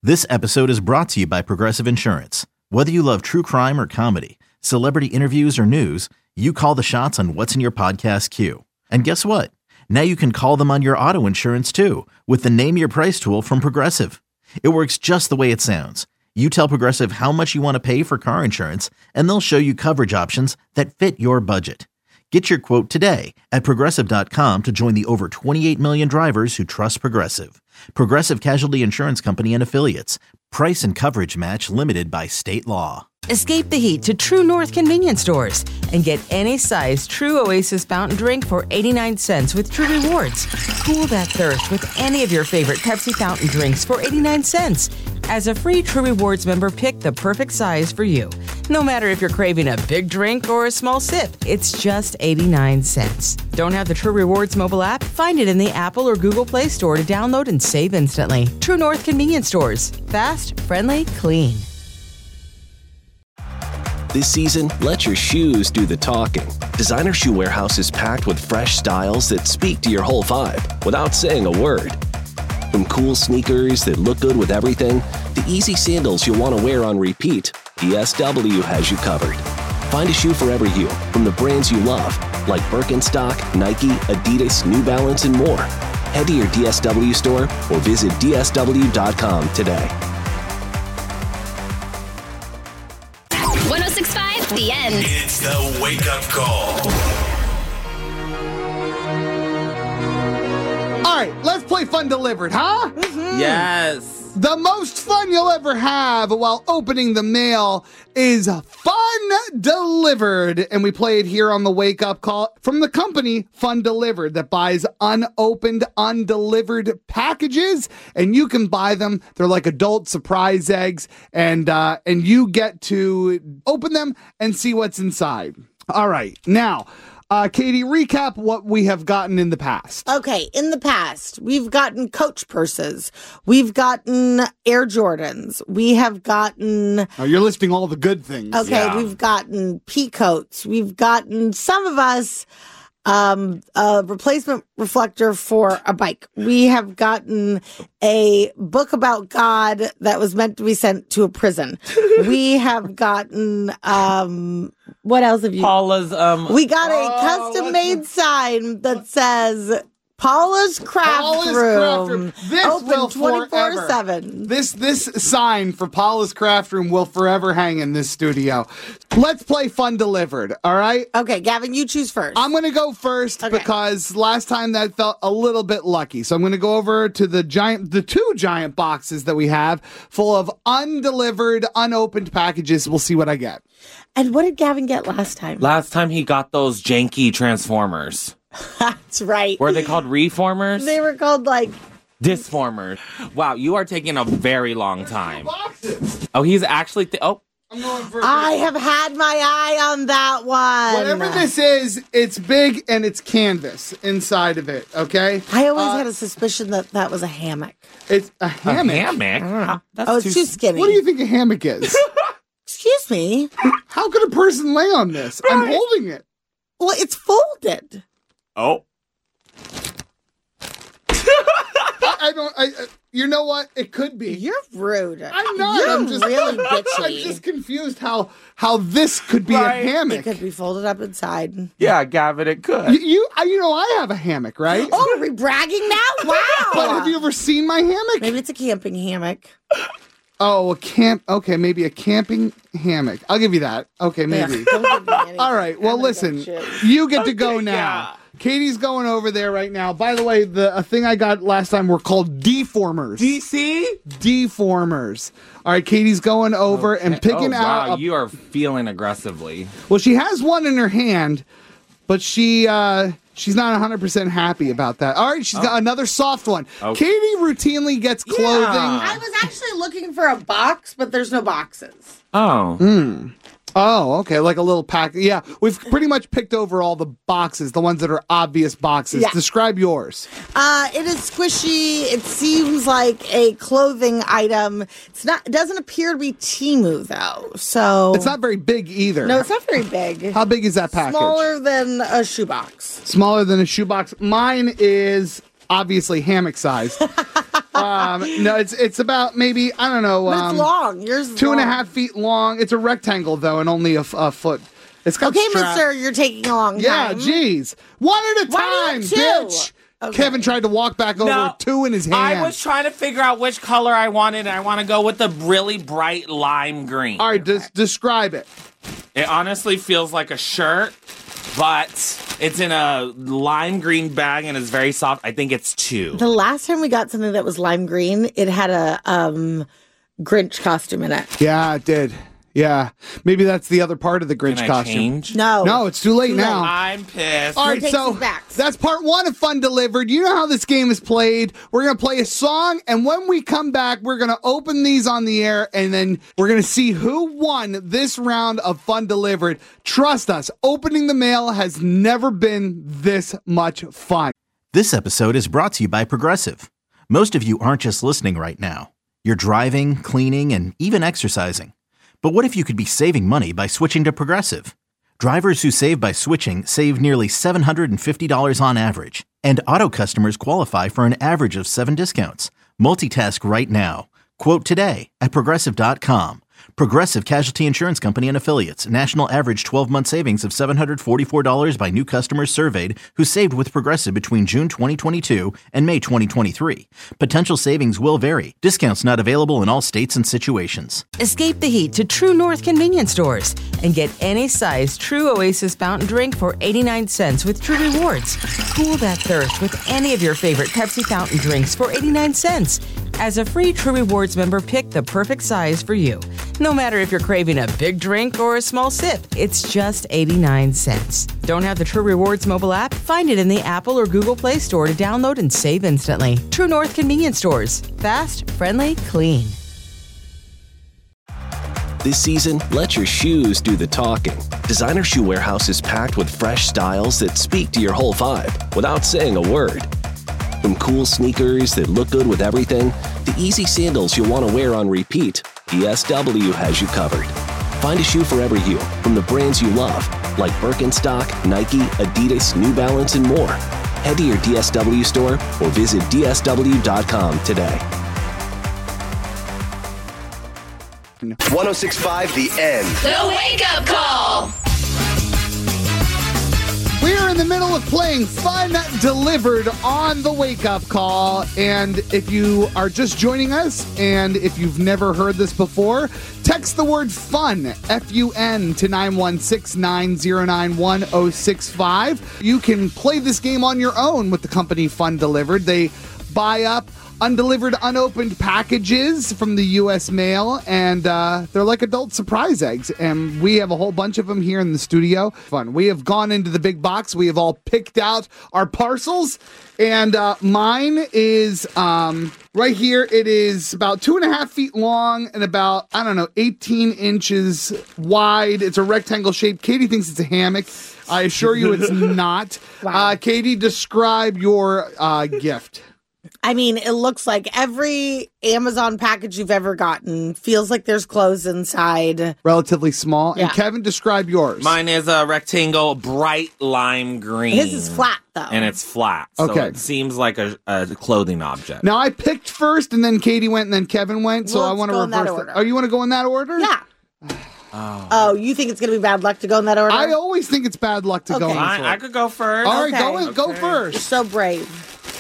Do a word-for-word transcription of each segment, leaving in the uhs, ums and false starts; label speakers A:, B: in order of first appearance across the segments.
A: This episode is brought to you by Progressive Insurance. Whether you love true crime or comedy, celebrity interviews or news, you call the shots on what's in your podcast queue. And guess what? Now you can call them on your auto insurance too with the Name Your Price tool from Progressive. It works just the way it sounds. You tell Progressive how much you want to pay for car insurance, and they'll show you coverage options that fit your budget. Get your quote today at Progressive dot com to join the over twenty-eight million drivers who trust Progressive. Progressive Casualty Insurance Company and Affiliates. Price and coverage match limited by state law.
B: Escape the heat to True North convenience stores and get any size True Oasis fountain drink for eighty-nine cents with True Rewards. Cool that thirst with any of your favorite Pepsi fountain drinks for eighty-nine cents. As a free True Rewards member, pick the perfect size for you. No matter if you're craving a big drink or a small sip, it's just eighty-nine cents. Don't have the True Rewards mobile app? Find it in the Apple or Google Play Store to download and save instantly. True North convenience stores. Fast, friendly, clean.
C: This season, let your shoes do the talking. Designer Shoe Warehouse is packed with fresh styles that speak to your whole vibe without saying a word. From cool sneakers that look good with everything, to easy sandals you'll want to wear on repeat, D S W has you covered. Find a shoe for every you from the brands you love, like Birkenstock, Nike, Adidas, New Balance, and more. Head to your D S W store or visit D S W dot com today.
D: one oh six point five, The End.
E: It's the wake-up call.
F: All right, let's play Fun Delivered, huh?
G: Mm-hmm. Yes.
F: The most fun you'll ever have while opening the mail is Fun Delivered. And we play it here on the Wake Up Call from the company Fun Delivered that buys unopened, undelivered packages. And you can buy them. They're like adult surprise eggs. And, uh, and you get to open them and see what's inside. All right. Now, Uh, Katie, recap what we have gotten in the past.
H: Okay, in the past, we've gotten Coach purses. We've gotten Air Jordans. We have gotten...
F: Oh, you're listing all the good things.
H: Okay,
G: Yeah.
H: we've gotten pea coats. We've gotten, some of us, um, a replacement reflector for a bike. We have gotten a book about God that was meant to be sent to a prison. We have gotten... Um, what else have you...
G: Paula's, um...
H: We got a
F: Oh,
H: custom-made sign that says Paula's Craft
F: Paula's
H: Room.
F: Craft Room. This
H: open
F: will
H: twenty-four
F: forever.
H: seven.
F: This this sign for Paula's Craft Room will forever hang in this studio. Let's play Fun Delivered, all right?
H: Okay, Gavin, you choose first.
F: I'm going to go first
H: Okay.
F: because last time that felt a little bit lucky. So I'm going to go over to the giant, the two giant boxes that we have full of undelivered, unopened packages. We'll see what I get.
H: And what did Gavin get last time?
G: Last time he got those janky Transformers.
H: That's right.
G: Were they called Reformers?
H: They were called, like...
G: Disformers. Wow, you are taking a very long time.
F: Boxes.
G: Oh, he's actually... Th- oh,
F: I'm going for
H: I have had my eye on that one.
F: Whatever this is, it's big and it's canvas inside of it, okay?
H: I always
F: Uh,
H: had a suspicion that that was a hammock.
F: It's a
G: a
F: hammock.
G: hammock? That's
H: Oh, it's too skinny.
F: What do you think a hammock is?
H: Excuse me.
F: How could a person lay on this? I'm holding it.
H: Well, it's folded.
G: Oh.
F: I, I don't. I, I. You know what? It could be.
H: You're rude.
F: I'm not.
H: You're
F: I'm just
H: really
F: I'm
H: bitchy.
F: just confused how how this could be
G: Right.
F: a
H: It
F: hammock.
H: could be folded up inside.
G: Yeah, Gavin, it could.
F: You, you, I- you know, I have a hammock, right?
H: Oh, are we bragging now? Wow.
F: But have you ever seen my hammock?
H: Maybe it's a camping hammock.
F: Oh, a camp. Okay, maybe a camping hammock. I'll give you that. Okay, maybe.
H: Yeah, don't give me anything.
F: All right. Well,
H: I'm gonna
F: listen.
H: go shit.
F: You get to go
G: Okay,
F: now.
G: yeah.
F: Katie's going over there right now. By the way, the a thing I got last time were called deformers.
G: D C?
F: Deformers. All right, Katie's going over and picking
G: oh,
F: out.
G: wow,
F: a-
G: you are feeling aggressively.
F: well, she has one in her hand, but she uh, she's not one hundred percent happy about that. All right, she's got another soft one.
G: Okay.
F: Katie routinely gets clothing.
H: I was actually looking for a box, but there's no boxes.
G: Oh.
F: Oh, okay, like a little pack. Yeah, we've pretty much picked over all the boxes, the ones that are obvious boxes.
H: Yeah.
F: Describe yours.
H: Uh, it is squishy. It seems like a clothing item. It's not. It doesn't appear to be Temu though. So
F: It's not very big either.
H: No, it's not very big.
F: How big is that package?
H: Smaller than a shoebox.
F: Smaller than a shoebox. Mine is obviously hammock sized. um, no, it's it's about maybe, I don't know.
H: But
F: Um,
H: it's long. Yours is
F: Two and a
H: long.
F: half feet long. It's a rectangle, though, and only a, f- a foot. It's got
H: Okay,
F: straps.
H: mister, you're taking a long
F: Yeah,
H: time.
F: geez. One at a
H: Why
F: time,
H: do you have two?
F: bitch.
H: Okay.
F: Kevin tried to walk back over
G: No,
F: with two in his hand.
G: I was trying to figure out which color I wanted, and I want to go with the really bright lime green.
F: All right, des- describe it.
G: It honestly feels like a shirt, but it's in a lime green bag and it's very soft. I think it's two.
H: The last time we got something that was lime green, it had a um, Grinch costume in it.
F: Yeah, it did. Yeah. Maybe that's the other part of the Grinch
G: Can I
F: costume.
G: change?
H: No.
F: No, it's too late
H: Too
F: now.
H: late.
G: I'm pissed.
F: All right,
H: takes
F: so
H: us back.
F: that's part one of Fun Delivered. You know how this game is played. We're going to play a song, and when we come back, we're going to open these on the air, and then we're going to see who won this round of Fun Delivered. Trust us, opening the mail has never been this much fun.
A: This episode is brought to you by Progressive. Most of you aren't just listening right now. You're driving, cleaning, and even exercising. But what if you could be saving money by switching to Progressive? Drivers who save by switching save nearly seven hundred fifty dollars on average. And auto customers qualify for an average of seven discounts. Multitask right now. Quote today at Progressive dot com. Progressive Casualty Insurance Company and Affiliates. National average twelve-month savings of seven hundred forty-four dollars by new customers surveyed who saved with Progressive between June twenty twenty-two and May twenty twenty-three. Potential savings will vary. Discounts not available in all states and situations.
B: Escape the heat to True North convenience stores and get any size True Oasis fountain drink for eighty-nine cents with True Rewards. Cool that thirst with any of your favorite Pepsi fountain drinks for eighty-nine cents. As a free True Rewards member, pick the perfect size for you. No matter if you're craving a big drink or a small sip, it's just eighty-nine cents. Don't have the True Rewards mobile app? Find it in the Apple or Google Play Store to download and save instantly. True North convenience stores. Fast, friendly, clean.
C: This season, let your shoes do the talking. Designer Shoe Warehouse is packed with fresh styles that speak to your whole vibe without saying a word. From cool sneakers that look good with everything, to easy sandals you'll want to wear on repeat, D S W has you covered. Find a shoe for every you, from the brands you love, like Birkenstock, Nike, Adidas, New Balance, and more. Head to your D S W store or visit D S W dot com today.
E: one oh six point five The End.
D: The Wake Up Call.
F: We're in the middle of playing Fun Delivered on the Wake Up Call. And if you are just joining us, and if you've never heard this before, text the word FUN, F U N, to nine one six, nine zero nine, one oh six five. You can play this game on your own with the company Fun Delivered. They buy up undelivered, unopened packages from the U S mail, and uh, they're like adult surprise eggs. And we have a whole bunch of them here in the studio. Fun. We have gone into the big box. We have all picked out our parcels, and uh, mine is um, right here. It is about two and a half feet long and about, I don't know, eighteen inches wide. It's a rectangle shape. Katie thinks it's a hammock. I assure you it's not.
H: Wow.
F: Uh, Katie, describe your uh, gift.
H: I mean, it looks like every Amazon package you've ever gotten. Feels like there's clothes inside.
F: Relatively small.
H: Yeah.
F: And Kevin, describe yours.
G: Mine is a rectangle, bright lime green.
H: His is flat, though.
G: And it's flat. So
F: Okay.
G: it seems like a, a clothing object.
F: Now, I picked first, and then Katie went, and then Kevin went. So
H: Well,
F: I
H: let's
F: want to
H: go in that
F: reverse
H: order.
F: Oh, you want to go in that order?
H: Yeah.
G: Oh.
H: Oh, you think it's going to be bad luck to go in that order?
F: I always think it's bad luck to go
H: Okay.
F: in this
G: Fine,
F: order.
G: I could go first.
F: All right,
H: Okay.
F: go, in, go
G: Okay.
H: You're
F: first.
H: so brave.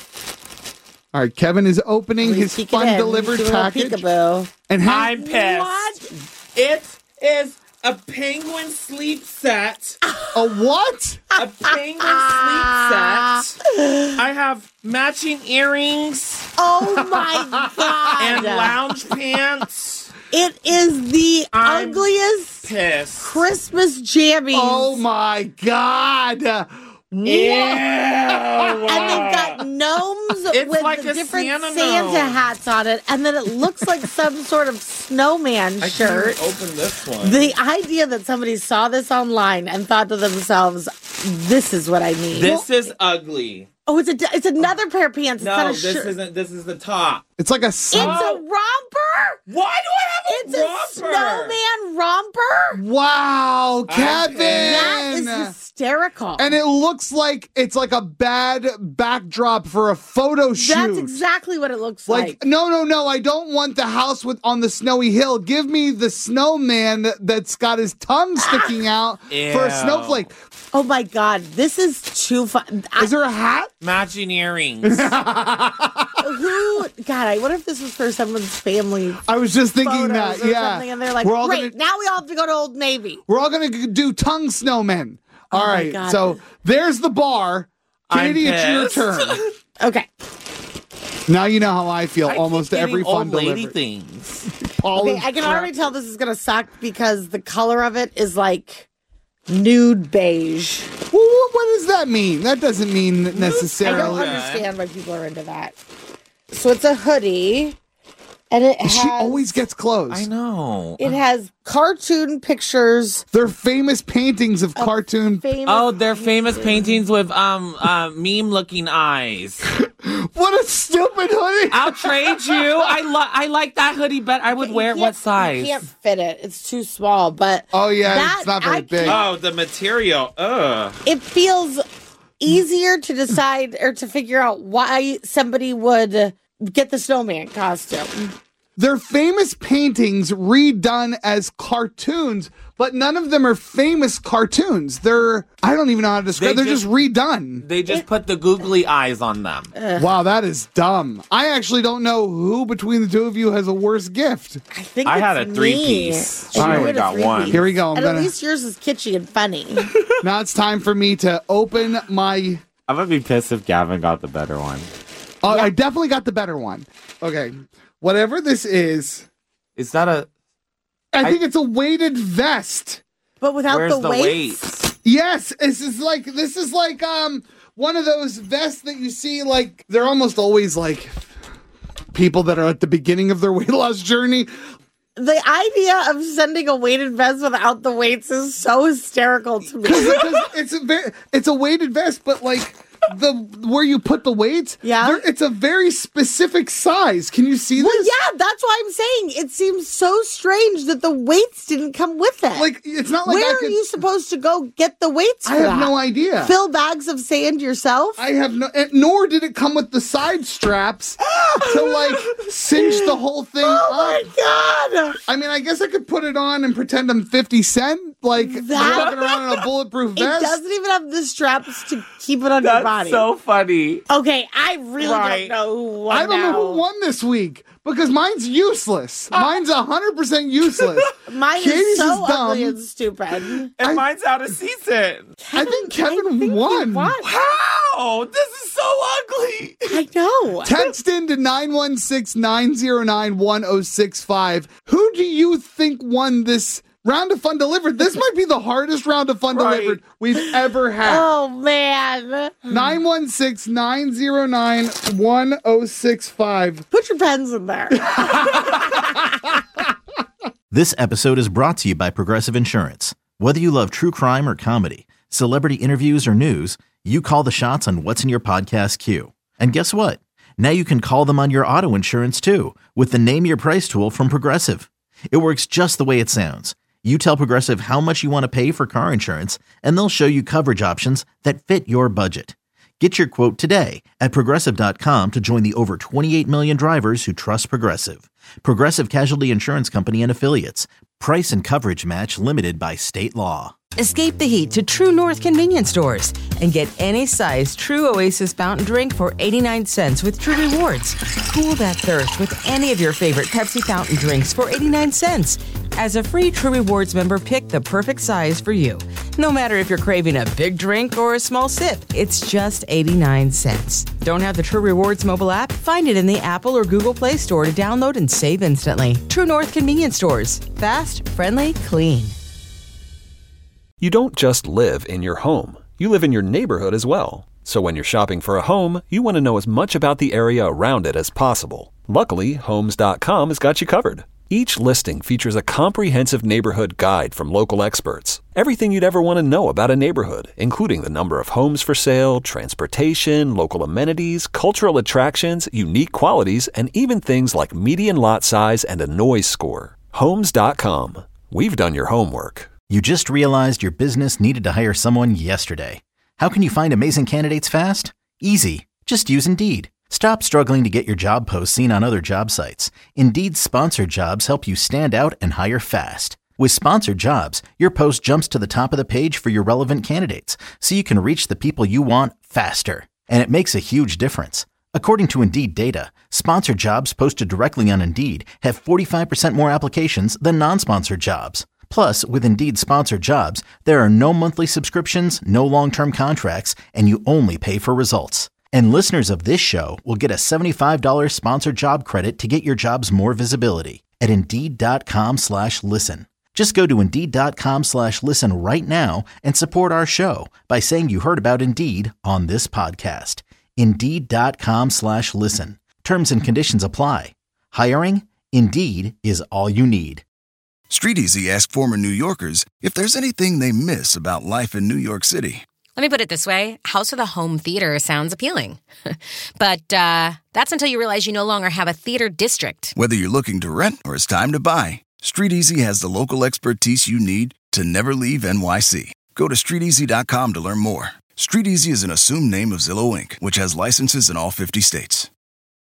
F: All right, Kevin is opening
H: Please
F: his
H: peek it
F: fun
H: in.
F: delivered
H: Do a little
F: package.
H: peekaboo.
F: And ha-
G: I'm pissed.
H: What?
G: It is a penguin sleep set.
F: a what?
G: A penguin sleep set. I have matching earrings
H: Oh my god!
G: and lounge pants.
H: It is the
G: I'm
H: ugliest
G: Pissed.
H: Christmas jammies.
F: Oh my God. What?
G: Ew.
H: And they've got gnomes
G: It's
H: with
G: like
H: the
G: a
H: different
G: Santa
H: Santa
G: gnome.
H: hats on it, and then it looks like some sort of snowman
G: I
H: shirt.
G: can't open this one.
H: The idea that somebody saw this online and thought to themselves, "This is what I need."
G: This is ugly.
H: Oh, it's a it's another pair of pants. It's
G: No,
H: not a
G: this
H: shirt.
G: isn't. This is the top.
F: It's like a
H: It's
F: sun.
H: a romper.
G: Why do I have a
H: It's
G: romper?
H: a snowman romper.
F: Wow,
G: I'm
F: Kevin.
G: pissed.
H: That is hysterical.
F: And it looks like it's like a bad backdrop for a photo shoot.
H: That's exactly what it looks like.
F: Like, no, no, no, I don't want the house with on the snowy hill. Give me the snowman that's got his tongue sticking out for a
G: Ew.
F: snowflake.
H: Oh my God, this is too fun.
F: Is there a hat?
G: Matching earrings.
H: Who? God, I wonder if this was for someone's family.
F: I was just thinking
H: photos
F: that,
H: or
F: yeah.
H: something, and they're like,
F: We're all
H: great,
F: gonna-
H: now we all have to go to Old Navy.
F: We're all going to do tongue snowmen. All
H: Oh my
F: right,
H: God.
F: so there's the bar.
G: I'm
F: Katie, it's your
G: pissed.
F: turn.
H: Okay.
F: Now you know how I feel
G: I
F: almost
G: keep
F: every
G: getting
F: fun
G: old lady
F: delivery.
G: things.
F: Paul
H: Okay,
F: is
H: I can
F: crap.
H: already tell this is going to suck because the color of it is like nude beige.
F: Well, what, what does that mean? That doesn't mean
H: I don't
F: necessarily.
H: understand why people are into that. So it's a hoodie, and it has
F: She always gets clothes.
G: I know.
H: it has cartoon pictures.
F: They're famous paintings of cartoon.
H: Famous
G: Oh, they're famous paintings with um uh, meme-looking eyes.
F: What a stupid hoodie!
G: I'll trade you. I like I like that hoodie, but I would wear it.
H: You
G: What
H: can't-
G: size?
H: You can't fit it. It's too small. But
F: Oh yeah,
H: that-
F: it's not very
H: I
F: big.
G: Oh, the material. Ugh.
H: it feels easier to decide or to figure out why somebody would get the snowman costume.
F: They're famous paintings redone as cartoons, but none of them are famous cartoons. They're I don't even know how to describe.
G: They
F: They're just,
G: just-
F: redone.
G: They just put the googly eyes on them.
F: Wow, that is dumb. I actually don't know who between the two of you has a worse gift.
H: I think
G: I
H: it's
G: had a
H: me.
G: three-piece.
H: And
G: She
H: you
F: only
H: had a
G: got one.
H: three-piece.
F: Here we go. I'm
H: and
F: gonna-
H: at least yours is kitschy and funny.
F: Now it's time for me to open my.
I: I'm gonna be pissed if Gavin got the better one.
F: Oh, I definitely got the better one. Okay, whatever this is,
G: Is that a?
F: I,
G: I-
F: think it's a weighted vest.
H: But without
G: Where's
H: the,
G: the
H: weights.
G: weights?
F: Yes, this is like this is like um one of those vests that you see like they're almost always like people that are at the beginning of their weight loss journey.
H: The idea of sending a weighted vest without the weights is so hysterical to me.
F: Because it's a very, it's a weighted vest, but like the where you put the weights,
H: Yeah.
F: there- it's a very specific size. Can you see
H: Well,
F: this?
H: yeah, that's why I'm saying it seems so strange that the weights didn't come with it.
F: Like it's not like
H: where
F: I
H: are
F: could.
H: you supposed to go get the weights for
F: I have
H: that?
F: no idea.
H: Fill bags of sand yourself?
F: I have no, and nor did it come with the side straps to like cinch the whole thing
H: oh
F: up.
H: my god!
F: I mean, I guess I could put it on and pretend I'm fifty Cent, like
H: That-
F: walking around in a bulletproof
H: It
F: vest.
H: doesn't even have the straps to keep it on your body.
G: so funny.
H: Okay, I really
G: Right.
H: don't know who won
F: I don't
H: now.
F: know who won this week because mine's useless. Mine's one hundred percent useless.
H: Mine
F: Katie's
H: is so
F: is dumb.
H: ugly and stupid.
G: And
F: I-
G: mine's out of season.
F: I think Kevin
H: I think
F: won.
H: he won.
G: How? This is so ugly.
H: I know.
F: Text in to nine one six, nine zero nine, one zero six five. Who do you think won this round of Fun Delivered? This might be the hardest round of Fun
G: Right.
F: Delivered we've ever had.
H: Oh man.
F: nine one six, nine zero nine, one zero six five.
H: Put your pens in there.
A: This episode is brought to you by Progressive Insurance. Whether you love true crime or comedy, celebrity interviews or news, you call the shots on what's in your podcast queue. And guess what? Now you can call them on your auto insurance too with the Name Your Price tool from Progressive. It works just the way it sounds. You tell Progressive how much you want to pay for car insurance, and they'll show you coverage options that fit your budget. Get your quote today at Progressive dot com to join the over twenty-eight million drivers who trust Progressive. Progressive Casualty Insurance Company and Affiliates. Price and coverage match limited by state law.
B: Escape the heat to True North convenience stores and get any size True Oasis fountain drink for eighty-nine cents with True Rewards. Cool that thirst with any of your favorite Pepsi fountain drinks for eighty-nine cents. As a free True Rewards member, pick the perfect size for you. No matter if you're craving a big drink or a small sip, it's just eighty-nine cents. Don't have the True Rewards mobile app? Find it in the Apple or Google Play Store to download and save instantly. True North convenience stores. Fast, friendly, clean.
J: You don't just live in your home. You live in your neighborhood as well. So when you're shopping for a home, you want to know as much about the area around it as possible. Luckily, Homes dot com has got you covered. Each listing features a comprehensive neighborhood guide from local experts. Everything you'd ever want to know about a neighborhood, including the number of homes for sale, transportation, local amenities, cultural attractions, unique qualities, and even things like median lot size and a noise score. Homes dot com. We've done your homework.
A: You just realized your business needed to hire someone yesterday. How can you find amazing candidates fast? Easy. Just use Indeed. Stop struggling to get your job posts seen on other job sites. Indeed's sponsored jobs help you stand out and hire fast. With sponsored jobs, your post jumps to the top of the page for your relevant candidates, so you can reach the people you want faster. And it makes a huge difference. According to Indeed data, sponsored jobs posted directly on Indeed have forty-five percent more applications than non-sponsored jobs. Plus, with Indeed sponsored jobs, there are no monthly subscriptions, no long-term contracts, and you only pay for results. And listeners of this show will get a seventy-five dollars sponsored job credit to get your jobs more visibility at Indeed.com slash listen. Just go to Indeed.com slash listen right now and support our show by saying you heard about Indeed on this podcast. Indeed.com slash listen. Terms and conditions apply. Hiring? Indeed is all you need.
K: StreetEasy asked former New Yorkers if there's anything they miss about life in New York City.
L: Let me put it this way. House with a home theater sounds appealing. But uh, that's until you realize you no longer have a theater district.
K: Whether you're looking to rent or it's time to buy, StreetEasy has the local expertise you need to never leave N Y C. Go to street easy dot com to learn more. StreetEasy is an assumed name of Zillow Incorporated, which has licenses in all fifty states.